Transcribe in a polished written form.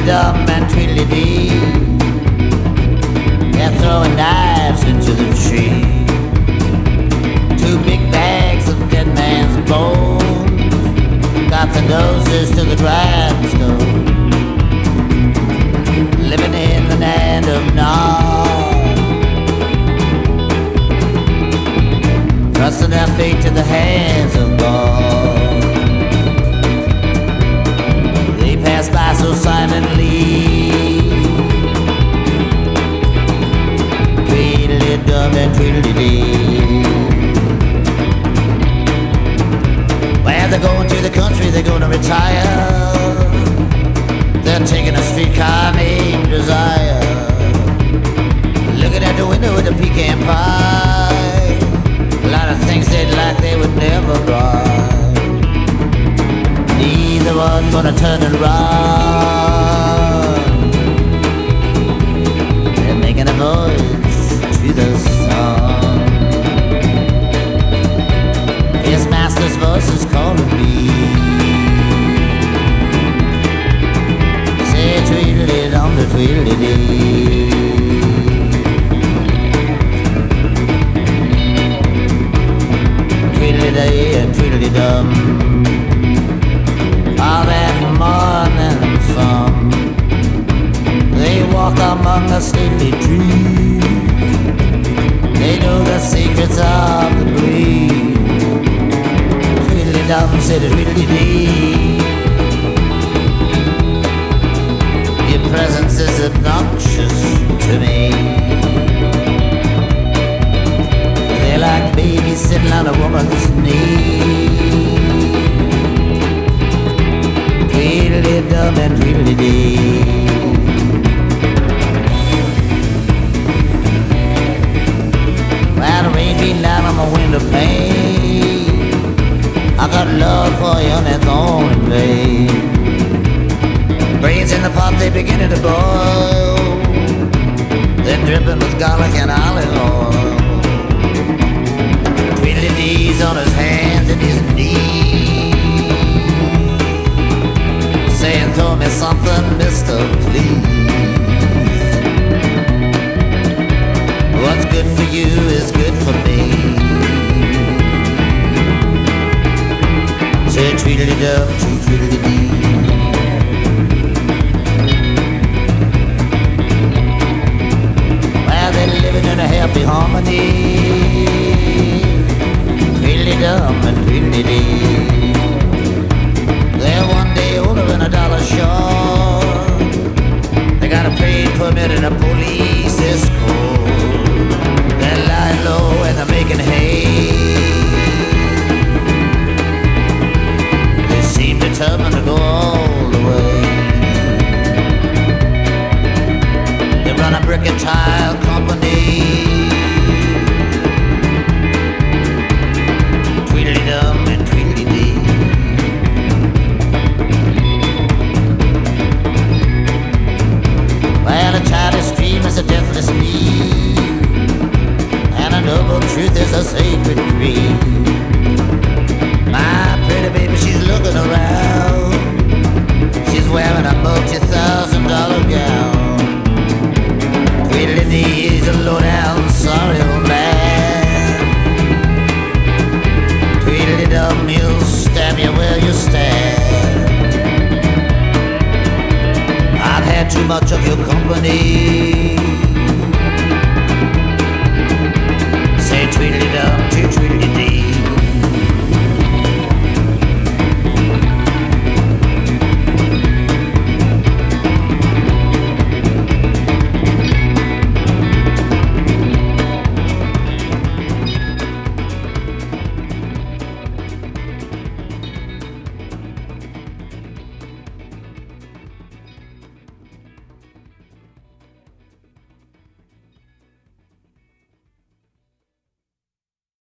dum and tweedly dee. They're throwing knives into the tree. 2 big bags of dead man's bones got the noses to the grindstone. Living in the land of Nod, trusting their fate to the hands of God. They pass by so silently, tweedledum and tweedledee. Well, they're going to the country, they're going to retire. They're taking a streetcar named Desire. Looking at the window with a pecan pie. A lot of things they'd like they would never buy. Neither one gonna turn and run. They're making a voyage to the sun. His master's voice is calling me. Say tweedledum to tweedledee. Tweedledee and tweedledum. All that morning sun, they walk among the stately trees. They know the secrets of the breeze. Tweedledum said tweedledee. Your presence is obnoxious to me. They're like babies sitting on a woman's knee. Tweedledum and tweedledee. Well, the rain beating down on my window pane. I got love for you and it's only pain. Brains in the pot, they beginning to boil. They're dripping with garlic and olive oil. Tweedledee's on his hands and his knees, saying, throw me something, mister, please. What's good for you is good for me. Say tweedledum to tweedledee. Well, they're living in a happy harmony. Tweedledum and tweedledee. They're one day older than $1 short. They got a paid permit and a police escort. They're lying low and they're making hay. They seem determined to go all the way. They run a brick and tile company. Tweedledum and tweedledee. Well, a childish dream is a deathless need, and a noble truth is a sacred creed. My pretty baby, she's looking around. She's wearing a multi-$1,000 gown. Tweedledee is a low-down, sorry old man. Tweedledum, he'll stab you where you stand. I've had too much of your company. Say tweedledum to tweedledee.